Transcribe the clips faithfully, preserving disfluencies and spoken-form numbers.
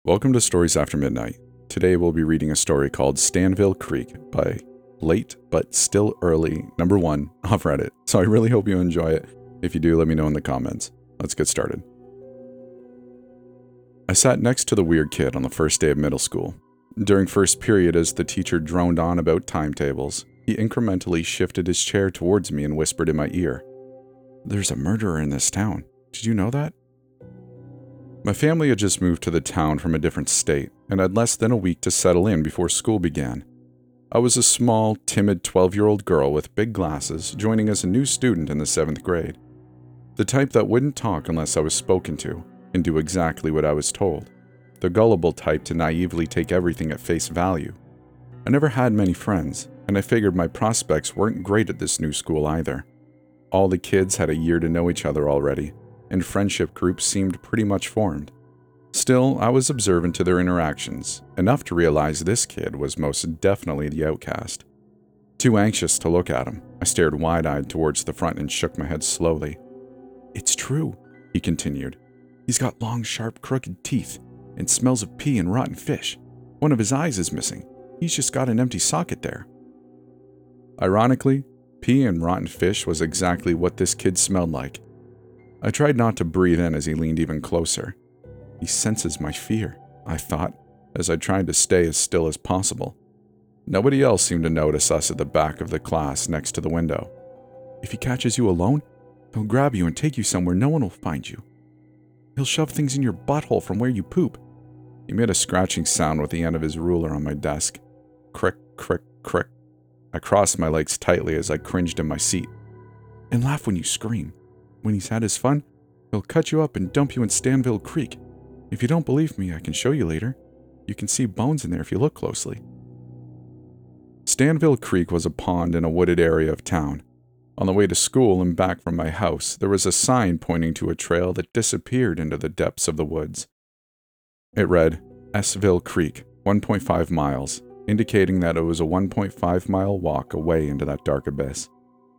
Welcome to Stories After Midnight. Today we'll be reading a story called Stanville Creek by Late But Still Early, number one, off Reddit. So I really hope you enjoy it. If you do, let me know in the comments. Let's get started. I sat next to the weird kid on the first day of middle school. During first period, as the teacher droned on about timetables, he incrementally shifted his chair towards me and whispered in my ear, "There's a murderer in this town. Did you know that?" My family had just moved to the town from a different state, and had less than a week to settle in before school began. I was a small, timid twelve-year-old girl with big glasses, joining as a new student in the seventh grade. The type that wouldn't talk unless I was spoken to, and do exactly what I was told. The gullible type to naively take everything at face value. I never had many friends, and I figured my prospects weren't great at this new school either. All the kids had a year to know each other already, and friendship groups seemed pretty much formed. Still, I was observant to their interactions, enough to realize this kid was most definitely the outcast. Too anxious to look at him, I stared wide-eyed towards the front and shook my head slowly. "It's true," he continued. "He's got long, sharp, crooked teeth, and smells of pee and rotten fish. One of his eyes is missing. He's just got an empty socket there." Ironically, pee and rotten fish was exactly what this kid smelled like. I tried not to breathe in as he leaned even closer. He senses my fear, I thought, as I tried to stay as still as possible. Nobody else seemed to notice us at the back of the class next to the window. "If he catches you alone, he'll grab you and take you somewhere no one will find you. He'll shove things in your butthole from where you poop." He made a scratching sound with the end of his ruler on my desk. Crick, crick, crick. I crossed my legs tightly as I cringed in my seat. "And laugh when you scream. When he's had his fun, he'll cut you up and dump you in Stanville Creek. If you don't believe me, I can show you later. You can see bones in there if you look closely." Stanville Creek was a pond in a wooded area of town. On the way to school and back from my house, there was a sign pointing to a trail that disappeared into the depths of the woods. It read, "Sville Creek, one point five miles, indicating that it was a one point five mile walk away into that dark abyss.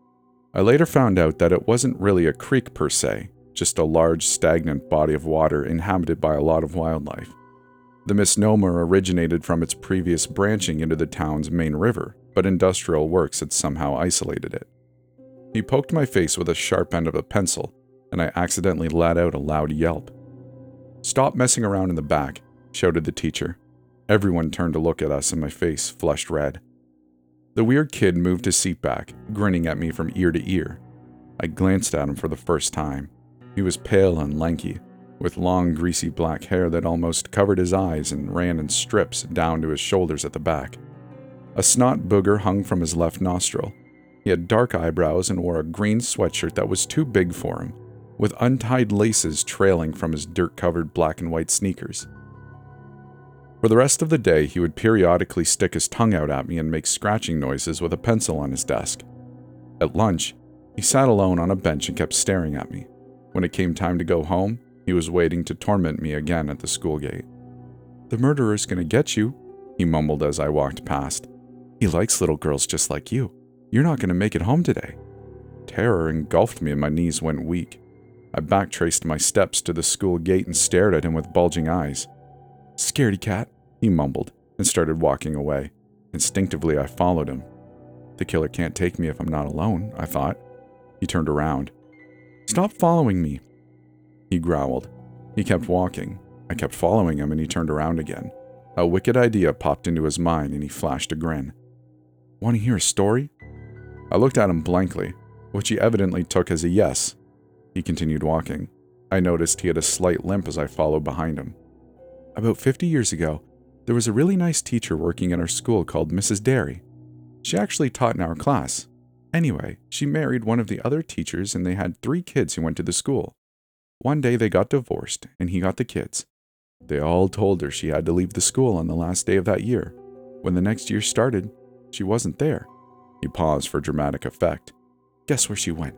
I later found out that it wasn't really a creek per se, just a large stagnant body of water inhabited by a lot of wildlife. The misnomer originated from its previous branching into the town's main river, but industrial works had somehow isolated it. He poked my face with a sharp end of a pencil, and I accidentally let out a loud yelp. "Stop messing around in the back," shouted the teacher. Everyone turned to look at us, and my face flushed red. The weird kid moved his seat back, grinning at me from ear to ear. I glanced at him for the first time. He was pale and lanky, with long, greasy black hair that almost covered his eyes and ran in strips down to his shoulders at the back. A snot booger hung from his left nostril. He had dark eyebrows and wore a green sweatshirt that was too big for him, with untied laces trailing from his dirt-covered black and white sneakers. For the rest of the day, he would periodically stick his tongue out at me and make scratching noises with a pencil on his desk. At lunch, he sat alone on a bench and kept staring at me. When it came time to go home, he was waiting to torment me again at the school gate. "The murderer's gonna get you," he mumbled as I walked past. "He likes little girls just like you. You're not gonna make it home today." Terror engulfed me and my knees went weak. I backtraced my steps to the school gate and stared at him with bulging eyes. "Scaredy cat," he mumbled, and started walking away. Instinctively, I followed him. The killer can't take me if I'm not alone, I thought. He turned around. "Stop following me," he growled. He kept walking. I kept following him, and he turned around again. A wicked idea popped into his mind, and he flashed a grin. "Want to hear a story?" I looked at him blankly, which he evidently took as a yes. He continued walking. I noticed he had a slight limp as I followed behind him. "About fifty years ago, there was a really nice teacher working at our school called Missus Derry. She actually taught in our class. Anyway, she married one of the other teachers and they had three kids who went to the school. One day they got divorced and he got the kids. They all told her she had to leave the school on the last day of that year. When the next year started, she wasn't there." He paused for dramatic effect. "Guess where she went?"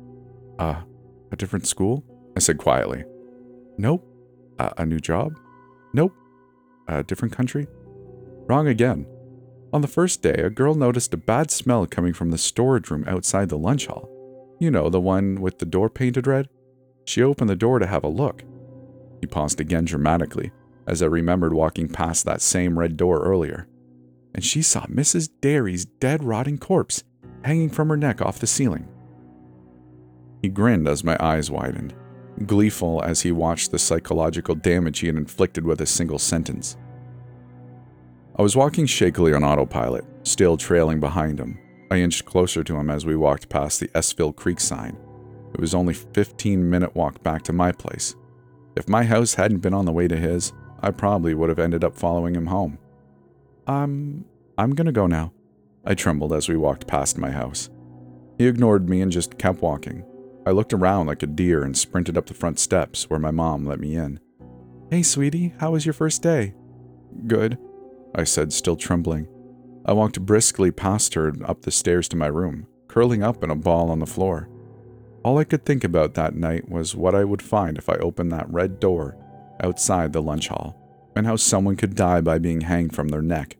Uh, a different school?" I said quietly. "Nope." Uh, a new job?" "Nope." "A different country?" "Wrong again. On the first day, a girl noticed a bad smell coming from the storage room outside the lunch hall. You know, the one with the door painted red? She opened the door to have a look." He paused again dramatically. as I remembered walking past that same red door earlier. And she saw Missus Derry's dead, rotting corpse hanging from her neck off the ceiling. He grinned as my eyes widened, gleeful as he watched the psychological damage he had inflicted with a single sentence. I was walking shakily on autopilot, still trailing behind him. I inched closer to him as we walked past the Esville Creek sign. It was only a fifteen-minute walk back to my place. If my house hadn't been on the way to his, I probably would have ended up following him home. I'm... I'm gonna go now. I trembled as we walked past my house. He ignored me and just kept walking. I looked around like a deer and sprinted up the front steps where my mom let me in. Hey, sweetie, how was your first day? Good, I said, still trembling. I walked briskly past her and up the stairs to my room, curling up in a ball on the floor. All I could think about that night was what I would find if I opened that red door outside the lunch hall, and how someone could die by being hanged from their neck.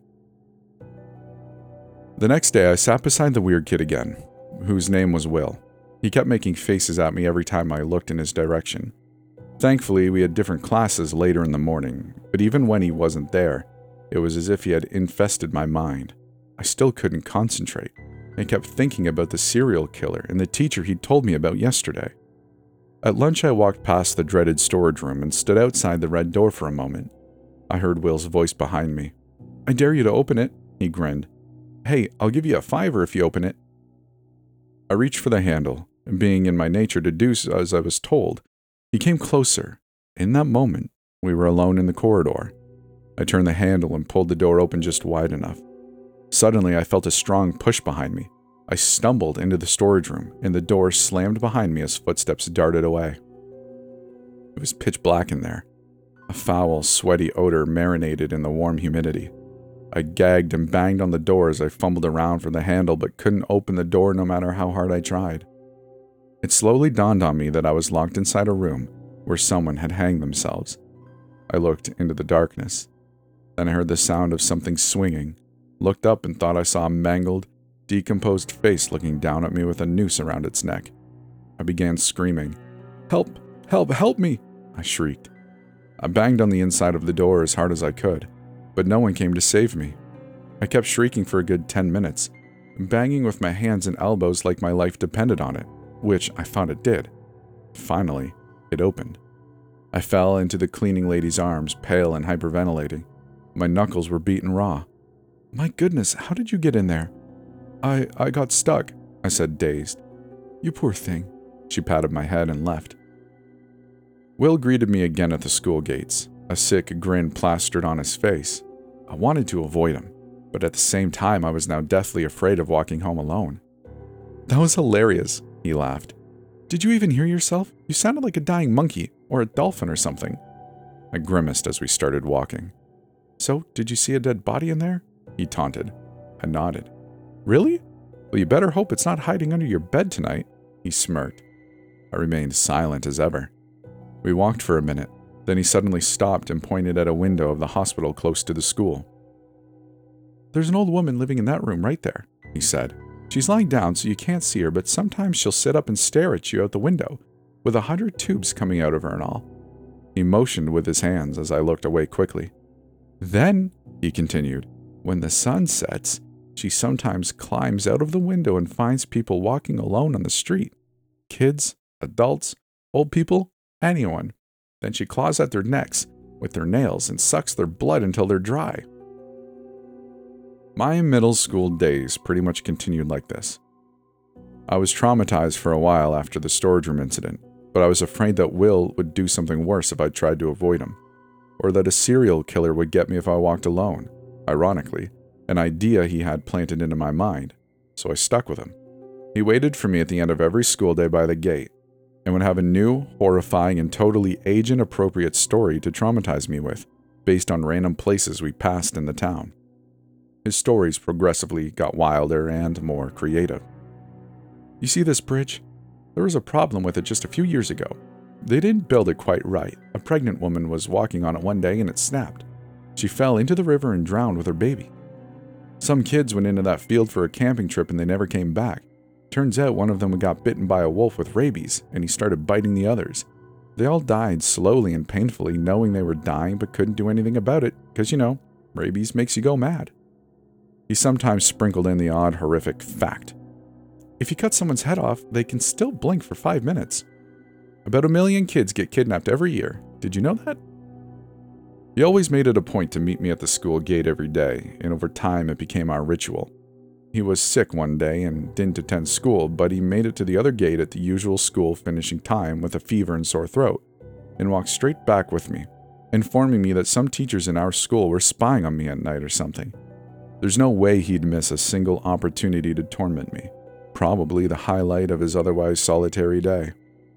The next day, I sat beside the weird kid again, whose name was Will. He kept making faces at me every time I looked in his direction. Thankfully, we had different classes later in the morning, but even when he wasn't there, it was as if he had infested my mind. I still couldn't concentrate. I kept thinking about the serial killer and the teacher he'd told me about yesterday. At lunch, I walked past the dreaded storage room and stood outside the red door for a moment. I heard Will's voice behind me. I dare you to open it, he grinned. Hey, I'll give you a fiver if you open it. I reached for the handle, and being in my nature to do as I was told, he came closer. In that moment, we were alone in the corridor. I turned the handle and pulled the door open just wide enough. Suddenly, I felt a strong push behind me. I stumbled into the storage room, and the door slammed behind me as footsteps darted away. It was pitch black in there. A foul, sweaty odor marinated in the warm humidity. I gagged and banged on the door as I fumbled around for the handle but couldn't open the door no matter how hard I tried. It slowly dawned on me that I was locked inside a room where someone had hanged themselves. I looked into the darkness. Then I heard the sound of something swinging, looked up and thought I saw a mangled, decomposed face looking down at me with a noose around its neck. I began screaming. Help! Help! Help me! I shrieked. I banged on the inside of the door as hard as I could, but no one came to save me. I kept shrieking for a good ten minutes, banging with my hands and elbows like my life depended on it, which I thought it did. Finally, it opened. I fell into the cleaning lady's arms, pale and hyperventilating. My knuckles were beaten raw. My goodness, how did you get in there? I, I got stuck, I said, dazed. You poor thing. She patted my head and left. Will greeted me again at the school gates, a sick grin plastered on his face. I wanted to avoid him, but at the same time I was now deathly afraid of walking home alone. That was hilarious, he laughed. Did you even hear yourself? You sounded like a dying monkey, or a dolphin or something. I grimaced as we started walking. So, did you see a dead body in there? He taunted. I nodded. Really? Well, you better hope it's not hiding under your bed tonight, he smirked. I remained silent as ever. We walked for a minute. Then he suddenly stopped and pointed at a window of the hospital close to the school. There's an old woman living in that room right there, he said. She's lying down so you can't see her, but sometimes she'll sit up and stare at you out the window, with a hundred tubes coming out of her and all. He motioned with his hands as I looked away quickly. Then, he continued, when the sun sets, she sometimes climbs out of the window and finds people walking alone on the street. Kids, adults, old people, anyone. Then she claws at their necks with their nails and sucks their blood until they're dry. My middle school days pretty much continued like this. I was traumatized for a while after the storage room incident, but I was afraid that Will would do something worse if I tried to avoid him, or that a serial killer would get me if I walked alone. Ironically, an idea he had planted into my mind, so I stuck with him. He waited for me at the end of every school day by the gate, and would have a new, horrifying, and totally age-inappropriate story to traumatize me with, based on random places we passed in the town. His stories progressively got wilder and more creative. You see this bridge? There was a problem with it just a few years ago. They didn't build it quite right. A pregnant woman was walking on it one day and it snapped. She fell into the river and drowned with her baby. Some kids went into that field for a camping trip and they never came back. Turns out one of them got bitten by a wolf with rabies, and he started biting the others. They all died slowly and painfully, knowing they were dying but couldn't do anything about it, because, you know, rabies makes you go mad. He sometimes sprinkled in the odd horrific fact. If you cut someone's head off, they can still blink for five minutes. About a million kids get kidnapped every year. Did you know that? He always made it a point to meet me at the school gate every day, and over time it became our ritual. He was sick one day and didn't attend school, but he made it to the other gate at the usual school finishing time with a fever and sore throat, and walked straight back with me, informing me that some teachers in our school were spying on me at night or something. There's no way he'd miss a single opportunity to torment me, probably the highlight of his otherwise solitary day.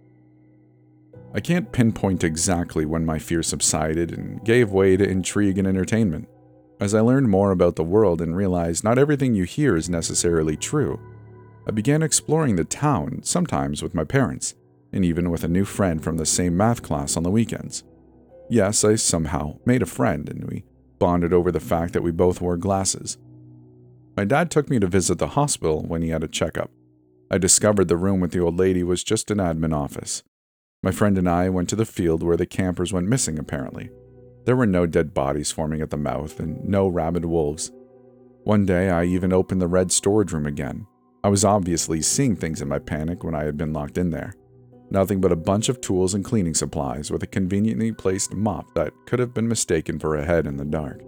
I can't pinpoint exactly when my fear subsided and gave way to intrigue and entertainment. As I learned more about the world and realized not everything you hear is necessarily true, I began exploring the town, sometimes with my parents, and even with a new friend from the same math class on the weekends. Yes, I somehow made a friend, and we bonded over the fact that we both wore glasses. My dad took me to visit the hospital when he had a checkup. I discovered the room with the old lady was just an admin office. My friend and I went to the field where the campers went missing, apparently. There were no dead bodies forming at the mouth and no rabid wolves. One day, I even opened the red storage room again. I was obviously seeing things in my panic when I had been locked in there. Nothing but a bunch of tools and cleaning supplies with a conveniently placed mop that could have been mistaken for a head in the dark.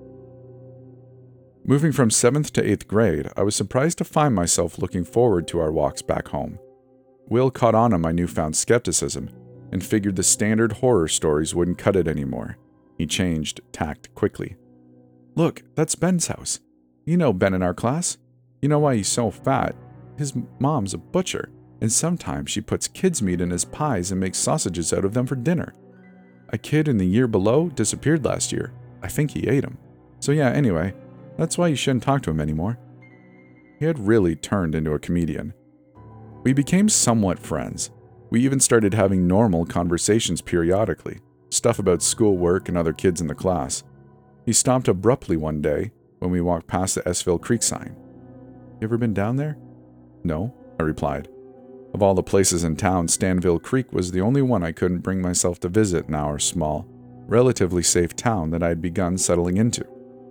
Moving from seventh to eighth grade, I was surprised to find myself looking forward to our walks back home. Will caught on on my newfound skepticism and figured the standard horror stories wouldn't cut it anymore. He changed tact quickly. "Look, that's Ben's house. You know Ben in our class. You know why he's so fat? His mom's a butcher, and sometimes she puts kids' meat in his pies and makes sausages out of them for dinner. A kid in the year below disappeared last year. I think he ate him. So yeah, anyway, that's why you shouldn't talk to him anymore." He had really turned into a comedian. We became somewhat friends. We even started having normal conversations periodically, stuff about schoolwork and other kids in the class. He stopped abruptly one day when we walked past the Esville Creek sign. "You ever been down there?" "No," I replied. Of all the places in town, Stanville Creek was the only one I couldn't bring myself to visit in our small, relatively safe town that I had begun settling into.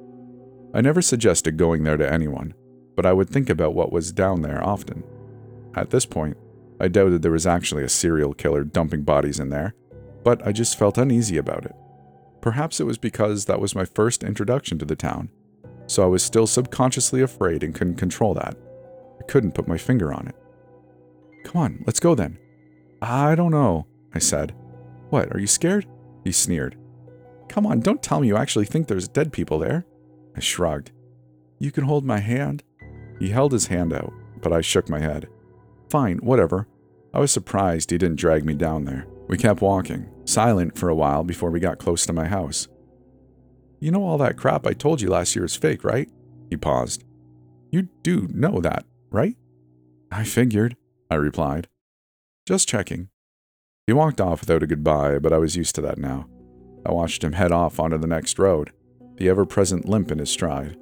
I never suggested going there to anyone, but I would think about what was down there often. At this point, I doubted there was actually a serial killer dumping bodies in there, but I just felt uneasy about it. Perhaps it was because that was my first introduction to the town, so I was still subconsciously afraid and couldn't control that. I couldn't put my finger on it. "Come on, let's go then." "I don't know," I said. "What, are you scared?" He sneered. "Come on, don't tell me you actually think there's dead people there." I shrugged. "You can hold my hand." He held his hand out, but I shook my head. "Fine, whatever." I was surprised he didn't drag me down there. We kept walking, silent for a while before we got close to my house. "You know all that crap I told you last year is fake, right?" He paused. "You do know that, right?" "I figured," I replied. "Just checking." He walked off without a goodbye, but I was used to that now. I watched him head off onto the next road, the ever-present limp in his stride.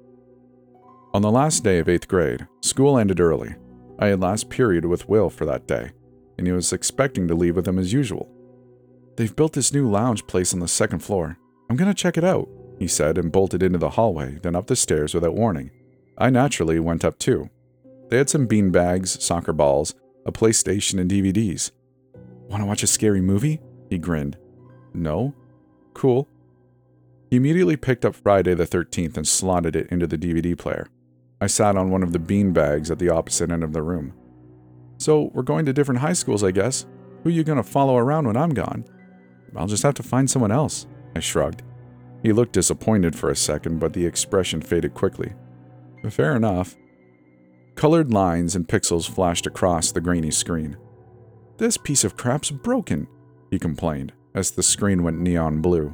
On the last day of eighth grade, school ended early. I had last period with Will for that day, and he was expecting to leave with him as usual. "They've built this new lounge place on the second floor. I'm gonna check it out," he said and bolted into the hallway, then up the stairs without warning. I naturally went up too. They had some beanbags, soccer balls, a PlayStation, and D V Ds. "Want to watch a scary movie?" He grinned. "No." "Cool." He immediately picked up Friday the thirteenth and slotted it into the D V D player. I sat on one of the beanbags at the opposite end of the room. "So, we're going to different high schools, I guess. Who you gonna follow around when I'm gone?" "I'll just have to find someone else," I shrugged. He looked disappointed for a second, but the expression faded quickly. "Fair enough." Colored lines and pixels flashed across the grainy screen. "This piece of crap's broken," he complained, as the screen went neon blue.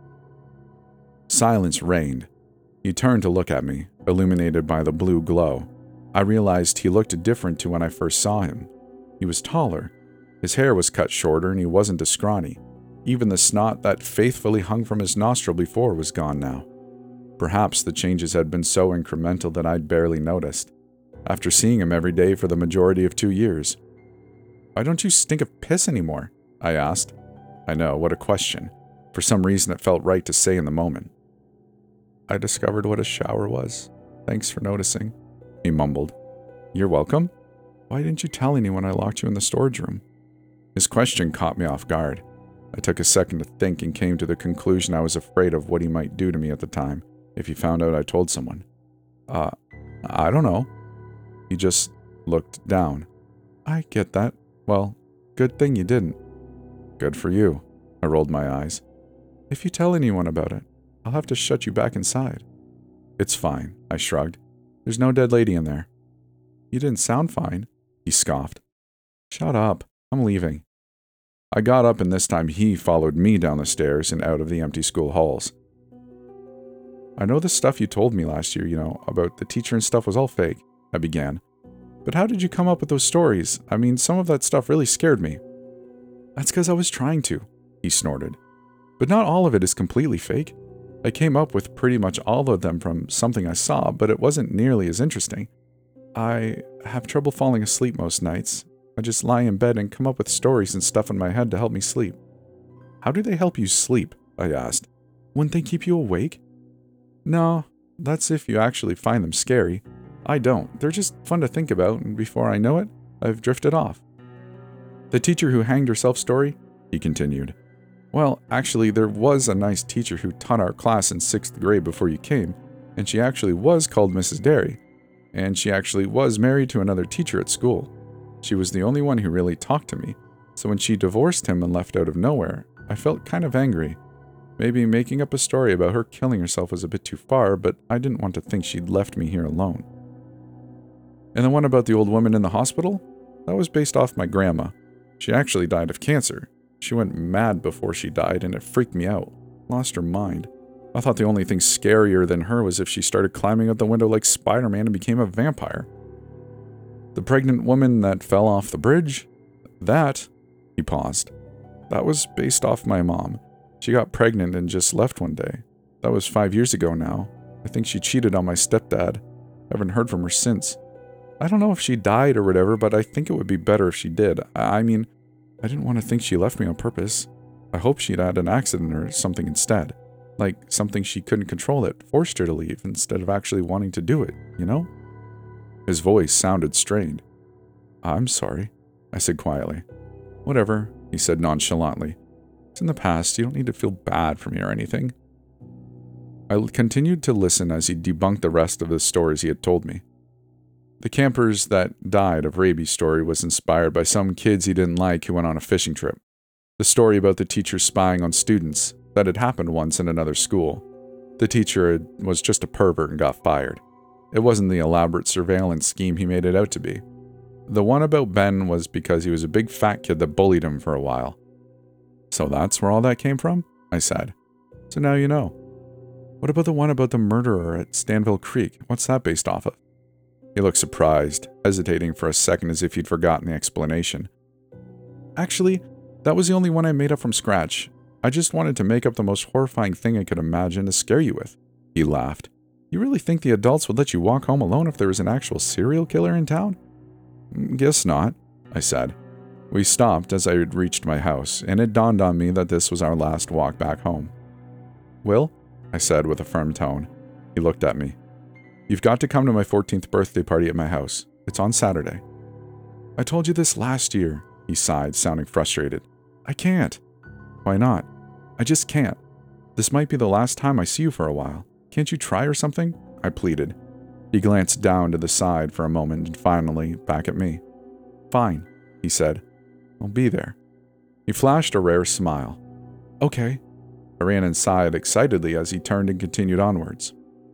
Silence reigned. He turned to look at me, illuminated by the blue glow. I realized he looked different to when I first saw him. He was taller. His hair was cut shorter and he wasn't as scrawny. Even the snot that faithfully hung from his nostril before was gone now. Perhaps the changes had been so incremental that I'd barely noticed, after seeing him every day for the majority of two years. "Why don't you stink of piss anymore?" I asked. I know, what a question. For some reason it felt right to say in the moment. I discovered what a shower was. Thanks for noticing, he mumbled. You're welcome. Why didn't you tell anyone I locked you in the storage room? His question caught me off guard. I took a second to think and came to the conclusion I was afraid of what he might do to me at the time if he found out I told someone. Uh, I don't know. He just looked down. I get that. Well, good thing you didn't. Good for you. I rolled my eyes. If you tell anyone about it, I'll have to shut you back inside. It's fine, I shrugged. There's no dead lady in there. You didn't sound fine, he scoffed. Shut up. I'm leaving. I got up and this time he followed me down the stairs and out of the empty school halls. I know the stuff you told me last year, you know, about the teacher and stuff was all fake, I began. But how did you come up with those stories? I mean, some of that stuff really scared me. That's because I was trying to, he snorted. But not all of it is completely fake. I came up with pretty much all of them from something I saw, but it wasn't nearly as interesting. I have trouble falling asleep most nights. I just lie in bed and come up with stories and stuff in my head to help me sleep. How do they help you sleep? I asked. Wouldn't they keep you awake? No, that's if you actually find them scary. I don't. They're just fun to think about, and before I know it, I've drifted off. The teacher who hanged herself story? He continued. Well, actually, there was a nice teacher who taught our class in sixth grade before you came, and she actually was called Missus Derry, and she actually was married to another teacher at school. She was the only one who really talked to me, so when she divorced him and left out of nowhere, I felt kind of angry. Maybe making up a story about her killing herself was a bit too far, but I didn't want to think she'd left me here alone. And the one about the old woman in the hospital? That was based off my grandma. She actually died of cancer. She went mad before she died, and it freaked me out. Lost her mind. I thought the only thing scarier than her was if she started climbing out the window like Spider-Man and became a vampire. The pregnant woman that fell off the bridge? That, he paused. That was based off my mom. She got pregnant and just left one day. That was five years ago now. I think she cheated on my stepdad. I haven't heard from her since. I don't know if she died or whatever, but I think it would be better if she did. I mean, I didn't want to think she left me on purpose. I hope she'd had an accident or something instead. Like something she couldn't control that forced her to leave instead of actually wanting to do it, you know? His voice sounded strained. I'm sorry, I said quietly. Whatever, he said nonchalantly. It's in the past, you don't need to feel bad for me or anything. I continued to listen as he debunked the rest of the stories he had told me. The campers that died of rabies story was inspired by some kids he didn't like who went on a fishing trip. The story about the teacher spying on students, that had happened once in another school. The teacher was just a pervert and got fired. It wasn't the elaborate surveillance scheme he made it out to be. The one about Ben was because he was a big fat kid that bullied him for a while. So that's where all that came from? I said. So now you know. What about the one about the murderer at Stanville Creek? What's that based off of? He looked surprised, hesitating for a second as if he'd forgotten the explanation. Actually, that was the only one I made up from scratch. I just wanted to make up the most horrifying thing I could imagine to scare you with. He laughed. You really think the adults would let you walk home alone if there was an actual serial killer in town? Guess not, I said. We stopped as I had reached my house, and it dawned on me that this was our last walk back home. Will? I said with a firm tone. He looked at me. You've got to come to my fourteenth birthday party at my house. It's on Saturday. I told you this last year, he sighed, sounding frustrated. I can't. Why not? I just can't. This might be the last time I see you for a while. Can't you try or something? I pleaded. He glanced down to the side for a moment and finally back at me. Fine, he said. I'll be there. He flashed a rare smile. Okay. I ran inside excitedly as he turned and continued onwards.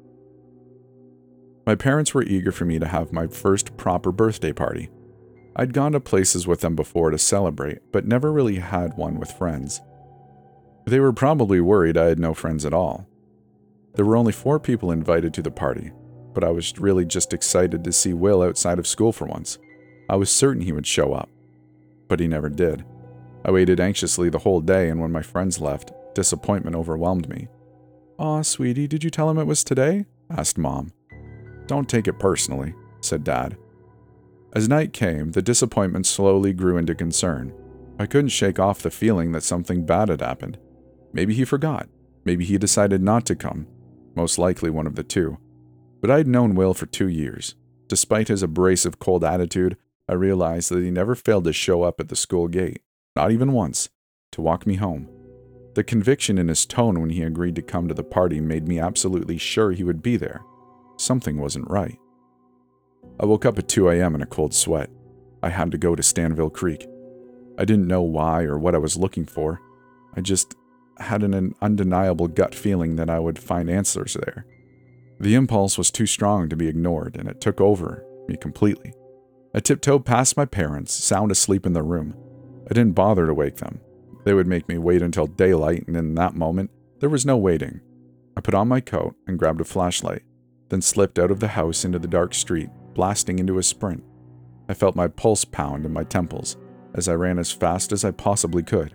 My parents were eager for me to have my first proper birthday party. I'd gone to places with them before to celebrate, but never really had one with friends. They were probably worried I had no friends at all. There were only four people invited to the party, but I was really just excited to see Will outside of school for once. I was certain he would show up, but he never did. I waited anxiously the whole day, and when my friends left, disappointment overwhelmed me. Aw, sweetie, did you tell him it was today? Asked Mom. Don't take it personally, said Dad. As night came, the disappointment slowly grew into concern. I couldn't shake off the feeling that something bad had happened. Maybe he forgot. Maybe he decided not to come. Most likely one of the two. But I'd known Will for two years. Despite his abrasive, cold attitude, I realized that he never failed to show up at the school gate, not even once, to walk me home. The conviction in his tone when he agreed to come to the party made me absolutely sure he would be there. Something wasn't right. I woke up at two a m in a cold sweat. I had to go to Stanville Creek. I didn't know why or what I was looking for. I just had an undeniable gut feeling that I would find answers there. The impulse was too strong to be ignored, and it took over me completely. I tiptoed past my parents, sound asleep in their room. I didn't bother to wake them. They would make me wait until daylight, and in that moment, there was no waiting. I put on my coat and grabbed a flashlight, then slipped out of the house into the dark street, blasting into a sprint. I felt my pulse pound in my temples as I ran as fast as I possibly could.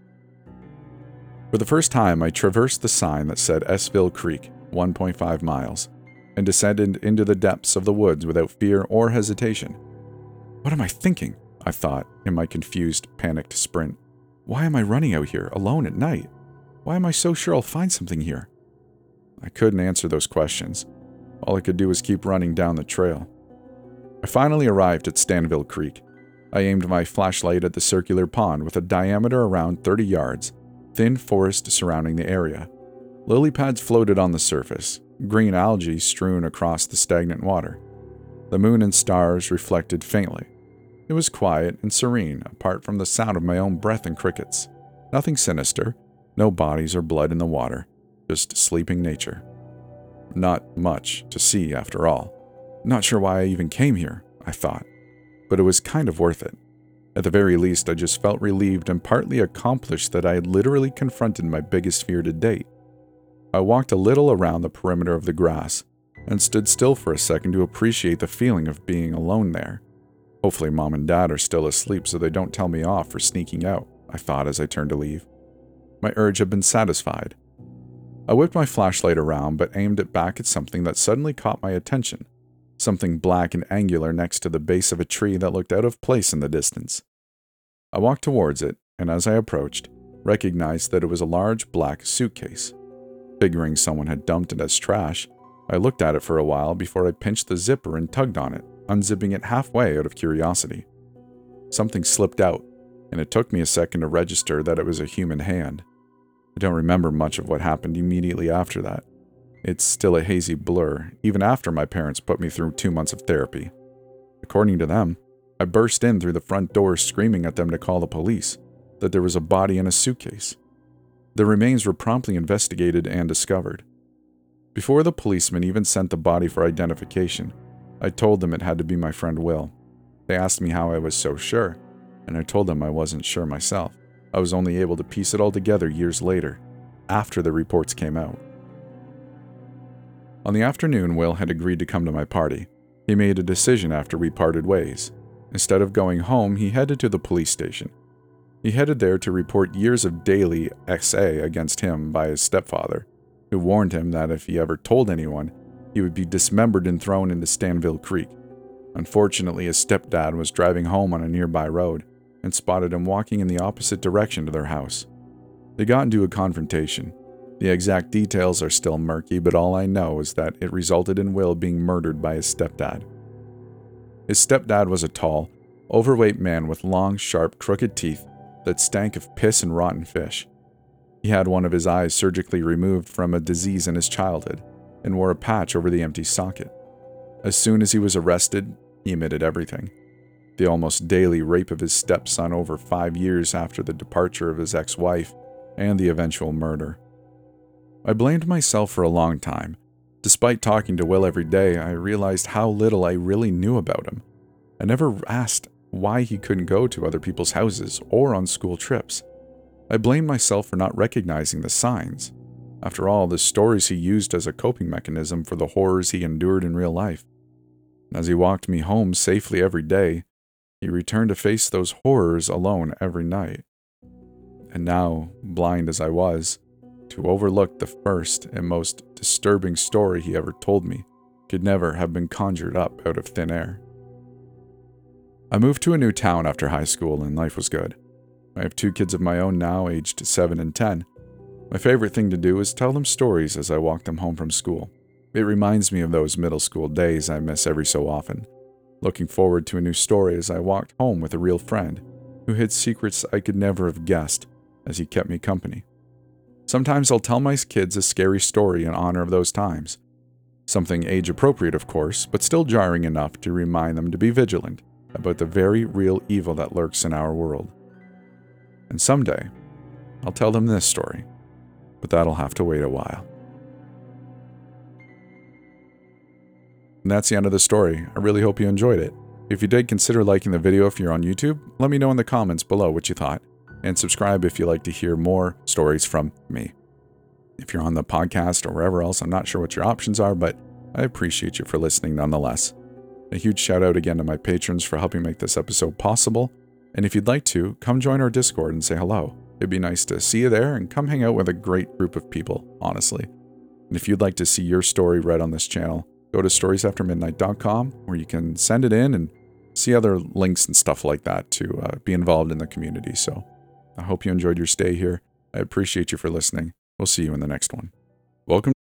For the first time, I traversed the sign that said Sville Creek, one point five miles, and descended into the depths of the woods without fear or hesitation. What am I thinking? I thought in my confused, panicked sprint. Why am I running out here, alone at night? Why am I so sure I'll find something here? I couldn't answer those questions. All I could do was keep running down the trail. I finally arrived at Stanville Creek. I aimed my flashlight at the circular pond with a diameter around thirty yards, thin forest surrounding the area. Lily pads floated on the surface, green algae strewn across the stagnant water. The moon and stars reflected faintly. It was quiet and serene, apart from the sound of my own breath and crickets. Nothing sinister, no bodies or blood in the water, just sleeping nature. Not much to see, after all. Not sure why I even came here, I thought, but it was kind of worth it. At the very least, I just felt relieved and partly accomplished that I had literally confronted my biggest fear to date. I walked a little around the perimeter of the grass and stood still for a second to appreciate the feeling of being alone there. Hopefully Mom and Dad are still asleep so they don't tell me off for sneaking out, I thought as I turned to leave. My urge had been satisfied. I whipped my flashlight around but aimed it back at something that suddenly caught my attention. Something black and angular next to the base of a tree that looked out of place in the distance. I walked towards it, and as I approached, recognized that it was a large black suitcase. Figuring someone had dumped it as trash, I looked at it for a while before I pinched the zipper and tugged on it, unzipping it halfway out of curiosity. Something slipped out, and it took me a second to register that it was a human hand. I don't remember much of what happened immediately after that. It's still a hazy blur, even after my parents put me through two months of therapy. According to them, I burst in through the front door screaming at them to call the police, that there was a body in a suitcase. The remains were promptly investigated and discovered. Before the policeman even sent the body for identification, I told them it had to be my friend Will. They asked me how I was so sure, and I told them I wasn't sure myself. I was only able to piece it all together years later, after the reports came out. On the afternoon, Will had agreed to come to my party. He made a decision after we parted ways. Instead of going home, he headed to the police station. He headed there to report years of daily X A against him by his stepfather, who warned him that if he ever told anyone, he would be dismembered and thrown into Stanville Creek. Unfortunately, his stepdad was driving home on a nearby road and spotted him walking in the opposite direction to their house. They got into a confrontation. The exact details are still murky, but all I know is that it resulted in Will being murdered by his stepdad. His stepdad was a tall, overweight man with long, sharp, crooked teeth that stank of piss and rotten fish. He had one of his eyes surgically removed from a disease in his childhood and wore a patch over the empty socket. As soon as he was arrested, he admitted everything. The almost daily rape of his stepson over five years after the departure of his ex-wife, and the eventual murder. I blamed myself for a long time. Despite talking to Will every day, I realized how little I really knew about him. I never asked why he couldn't go to other people's houses or on school trips. I blamed myself for not recognizing the signs. After all, the stories he used as a coping mechanism for the horrors he endured in real life. As he walked me home safely every day, he returned to face those horrors alone every night. And now, blind as I was, to overlook the first and most disturbing story he ever told me could never have been conjured up out of thin air. I moved to a new town after high school and life was good. I have two kids of my own now, aged seven and ten. My favorite thing to do is tell them stories as I walk them home from school. It reminds me of those middle school days I miss every so often, looking forward to a new story as I walked home with a real friend who hid secrets I could never have guessed as he kept me company. Sometimes I'll tell my kids a scary story in honor of those times. Something age-appropriate, of course, but still jarring enough to remind them to be vigilant about the very real evil that lurks in our world. And someday, I'll tell them this story, but that'll have to wait a while. And that's the end of the story. I really hope you enjoyed it. If you did, consider liking the video if you're on YouTube. Let me know in the comments below what you thought. And subscribe if you like to hear more stories from me. If you're on the podcast or wherever else, I'm not sure what your options are, but I appreciate you for listening nonetheless. A huge shout out again to my patrons for helping make this episode possible. And if you'd like to, come join our Discord and say hello. It'd be nice to see you there and come hang out with a great group of people, honestly. And if you'd like to see your story read on this channel, go to stories after midnight dot com, where you can send it in and see other links and stuff like that to uh, be involved in the community. So I hope you enjoyed your stay here. I appreciate you for listening. We'll see you in the next one. Welcome.